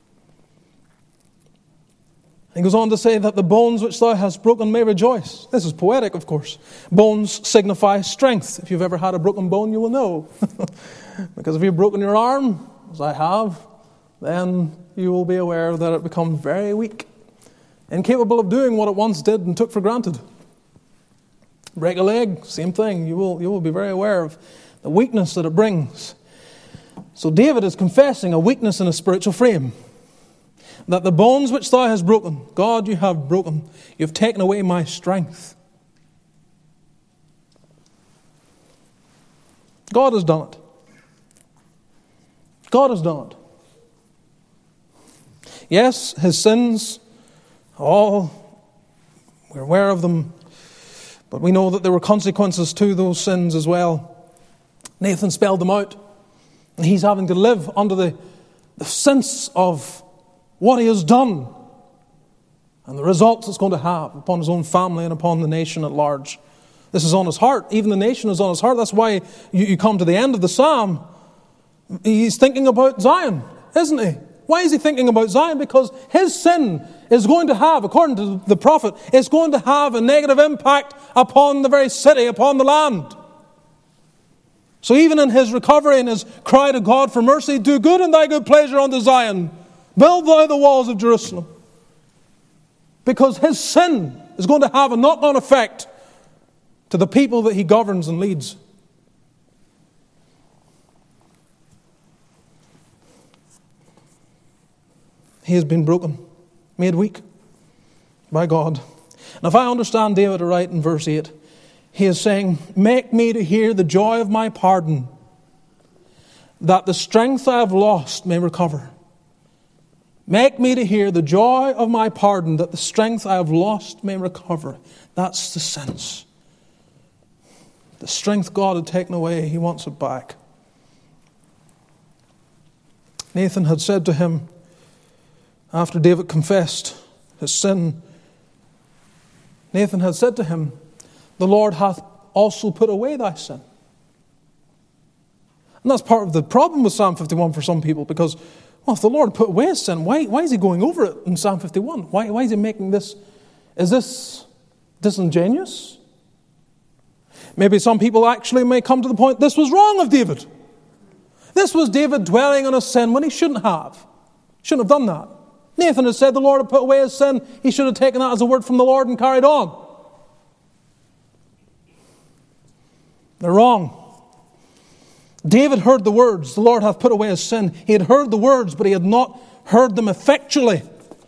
He goes on to say that the bones which thou hast broken may rejoice. This is poetic, of course. Bones signify strength. If you've ever had a broken bone, you will know. Because if you've broken your arm, as I have, then you will be aware that it becomes very weak, incapable of doing what it once did and took for granted. Break a leg, same thing. You will, you will be very aware of the weakness that it brings. So David is confessing a weakness in a spiritual frame. That the bones which thou hast broken, God, you have broken. You've taken away my strength. God has done it. God has done it. Yes, his sins, all, we're aware of them, but we know that there were consequences to those sins as well. Nathan spelled them out, and he's having to live under the, the sense of what he has done and the results it's going to have upon his own family and upon the nation at large. This is on his heart. Even the nation is on his heart. That's why you, you come to the end of the psalm. He's thinking about Zion, isn't he? Why is he thinking about Zion? Because his sin is going to have, according to the prophet, it's going to have a negative impact upon the very city, upon the land. So even in his recovery and his cry to God for mercy, do good in thy good pleasure unto Zion. Build thou the walls of Jerusalem. Because his sin is going to have a knock-on effect to the people that he governs and leads. He has been broken, made weak by God. And if I understand David right in verse eight, he is saying, make me to hear the joy of my pardon, that the strength I have lost may recover. Make me to hear the joy of my pardon, that the strength I have lost may recover. That's the sense. The strength God had taken away, he wants it back. Nathan had said to him, after David confessed his sin, Nathan had said to him, the Lord hath also put away thy sin. And that's part of the problem with Psalm fifty-one for some people, because, well, if the Lord put away his sin, why, why is he going over it in Psalm fifty-one? Why, why is he making this? Is this disingenuous? Maybe some people actually may come to the point, this was wrong of David. This was David dwelling on his sin when he shouldn't have. Shouldn't have done that. Nathan has said the Lord had put away his sin. He should have taken that as a word from the Lord and carried on. They're wrong. David heard the words, the Lord hath put away his sin. He had heard the words, but he had not heard them effectually.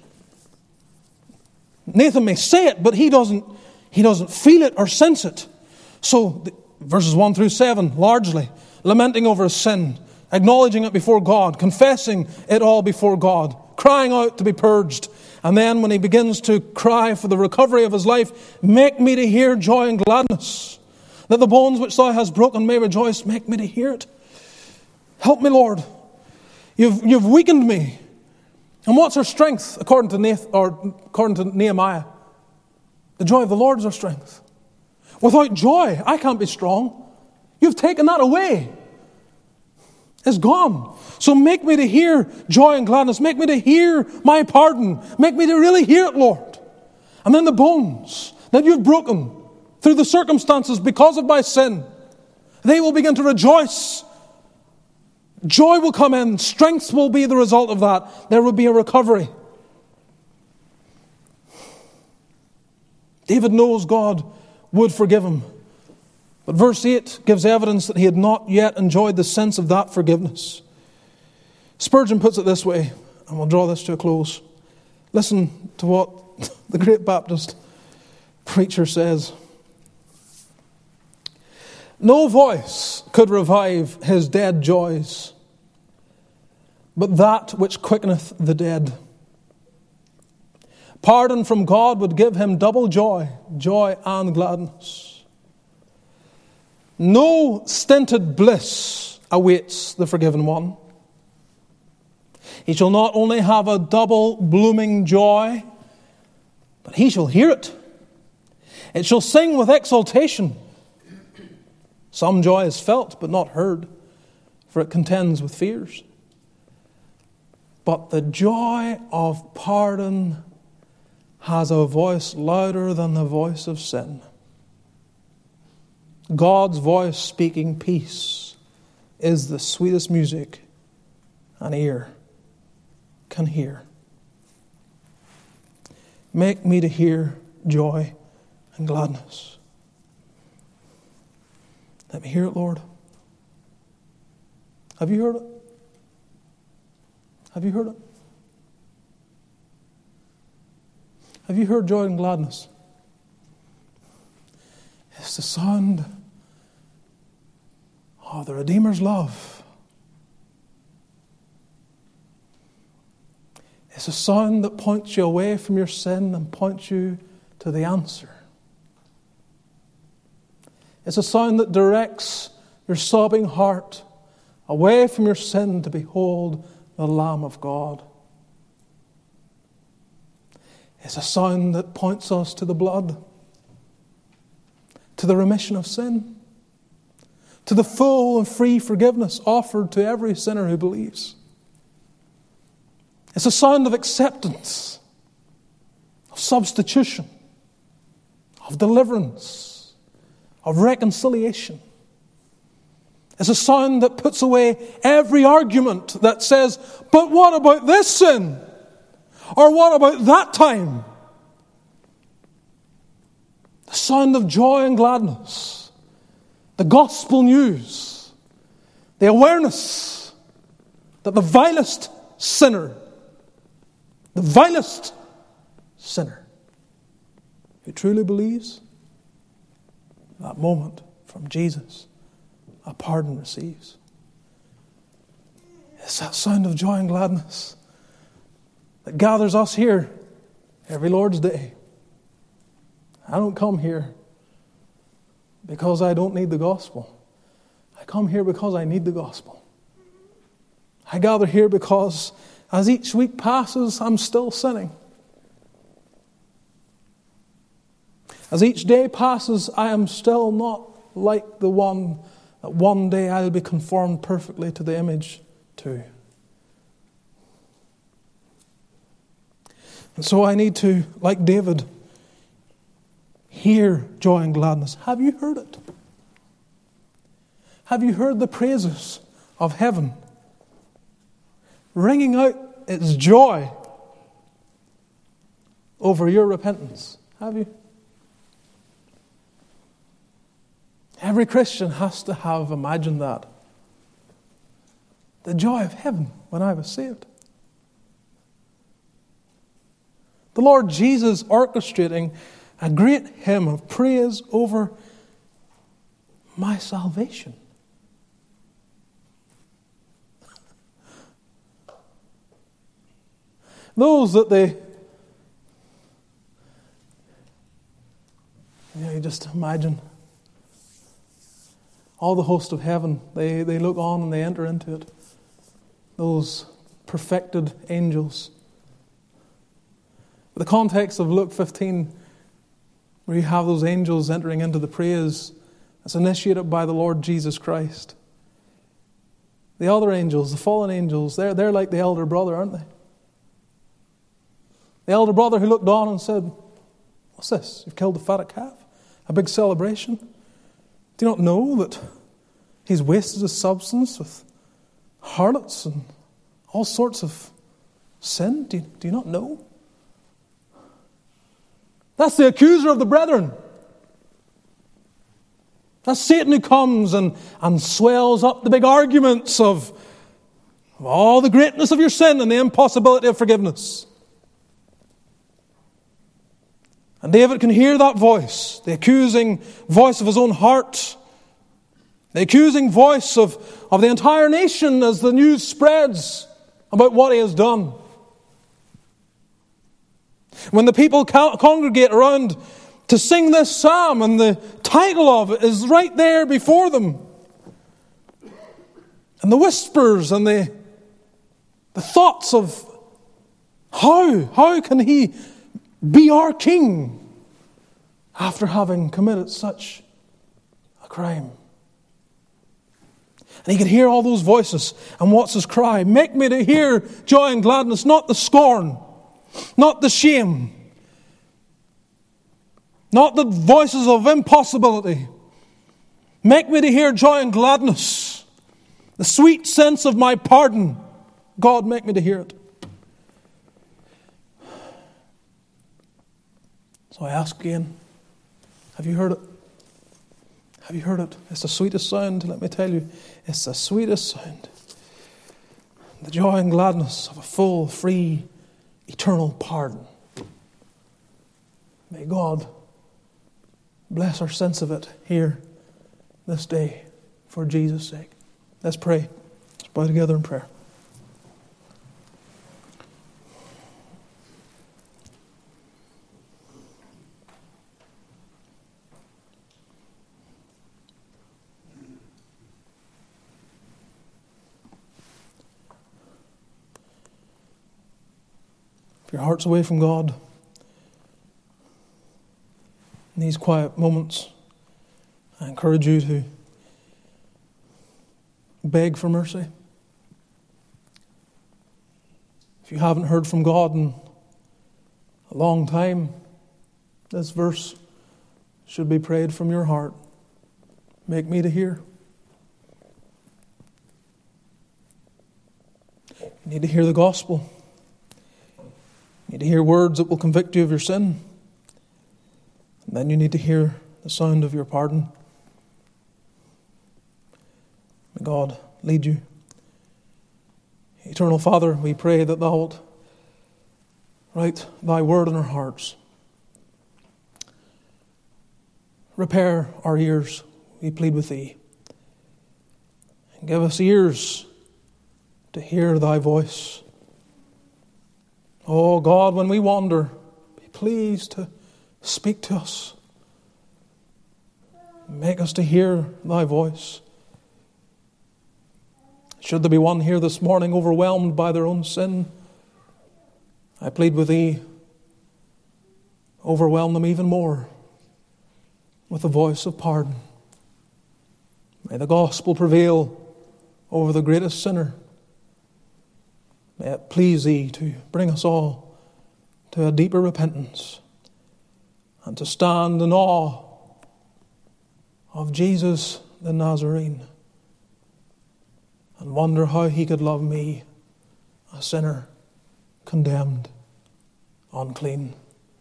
Nathan may say it, but he doesn't, he doesn't feel it or sense it. So, verses one through seven, largely, lamenting over his sin, acknowledging it before God, confessing it all before God, crying out to be purged. And then when he begins to cry for the recovery of his life, make me to hear joy and gladness, that the bones which thou hast broken may rejoice. Make me to hear it. Help me, Lord. You've, you've weakened me. And what's our strength, according to Nath, or according to Nehemiah? The joy of the Lord is our strength. Without joy, I can't be strong. You've taken that away. It's gone. So make me to hear joy and gladness. Make me to hear my pardon. Make me to really hear it, Lord. And then the bones that you've broken through the circumstances because of my sin, they will begin to rejoice. Joy will come in. Strength will be the result of that. There will be a recovery. David knows God would forgive him. But verse eight gives evidence that he had not yet enjoyed the sense of that forgiveness. Spurgeon puts it this way, and we'll draw this to a close. Listen to what the great Baptist preacher says. No voice could revive his dead joys, but that which quickeneth the dead. Pardon from God would give him double joy, joy and gladness. No stinted bliss awaits the forgiven one. He shall not only have a double blooming joy, but he shall hear it. It shall sing with exultation. Some joy is felt, but not heard, for it contends with fears. But the joy of pardon has a voice louder than the voice of sin. God's voice speaking peace is the sweetest music an ear can hear. Make me to hear joy and gladness. Let me hear it, Lord. Have you heard it? Have you heard it? Have you heard joy and gladness? It's the sound of the Redeemer's love. It's a sound that points you away from your sin and points you to the answer. It's a sound that directs your sobbing heart away from your sin to behold the Lamb of God. It's a sound that points us to the blood, to the remission of sin, to the full and free forgiveness offered to every sinner who believes. It's a sound of acceptance, of substitution, of deliverance, of reconciliation. It's a sound that puts away every argument that says, but what about this sin? Or what about that time? The sound of joy and gladness, the gospel news, the awareness that the vilest sinner, the vilest sinner who truly believes, that moment from Jesus, a pardon receives. It's that sound of joy and gladness that gathers us here every Lord's Day. I don't come here because I don't need the gospel. I come here because I need the gospel. I gather here because as each week passes, I'm still sinning. As each day passes, I am still not like the one that one day I'll be conformed perfectly to the image too. And so I need to, like David, hear joy and gladness. Have you heard it? Have you heard the praises of heaven ringing out its joy over your repentance? Have you? Every Christian has to have imagined that. The joy of heaven when I was saved. The Lord Jesus orchestrating a great hymn of praise over my salvation. Those that they, you know, you just imagine all the host of heaven, they, they look on and they enter into it. Those perfected angels. The context of Luke fifteen, where you have those angels entering into the praise that's initiated by the Lord Jesus Christ. The other angels, the fallen angels, they're, they're like the elder brother, aren't they? The elder brother who looked on and said, what's this? You've killed the fatted calf? A big celebration? Do you not know that he's wasted his substance with harlots and all sorts of sin? Do you, do you not know? That's the accuser of the brethren. That's Satan who comes and, and swells up the big arguments of, of all the greatness of your sin and the impossibility of forgiveness. And David can hear that voice, the accusing voice of his own heart, the accusing voice of, of the entire nation as the news spreads about what he has done. When the people congregate around to sing this psalm, and the title of it is right there before them, and the whispers and the, the thoughts of how, how can he be our king after having committed such a crime? And he can hear all those voices. And what's his cry? Make me to hear joy and gladness, not the scorn, not the shame, not the voices of impossibility. Make me to hear joy and gladness, the sweet sense of my pardon. God, make me to hear it. So I ask again, have you heard it? Have you heard it? It's the sweetest sound, let me tell you. It's the sweetest sound. The joy and gladness of a full, free, eternal pardon. May God bless our sense of it here this day for Jesus' sake. Let's pray. Let's bow together in prayer. If your heart's away from God in these quiet moments, I encourage you to beg for mercy. If you haven't heard from God in a long time, this verse should be prayed from your heart. Make me to hear. You need to hear the gospel. You need to hear words that will convict you of your sin. And then you need to hear the sound of your pardon. May God lead you. Eternal Father, we pray that Thou wilt write Thy word in our hearts. Repair our ears, we plead with Thee. And give us ears to hear Thy voice. Oh God, when we wander, be pleased to speak to us. Make us to hear Thy voice. Should there be one here this morning overwhelmed by their own sin, I plead with Thee, overwhelm them even more with the voice of pardon. May the gospel prevail over the greatest sinner. May it please Thee to bring us all to a deeper repentance and to stand in awe of Jesus the Nazarene and wonder how He could love me, a sinner, condemned, unclean.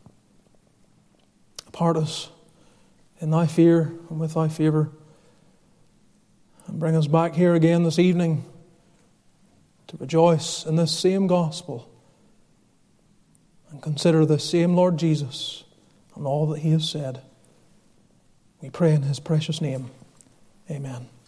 Part us in Thy fear and with Thy favour, and bring us back here again this evening to rejoice in this same gospel and consider the same Lord Jesus and all that he has said. We pray in his precious name. Amen.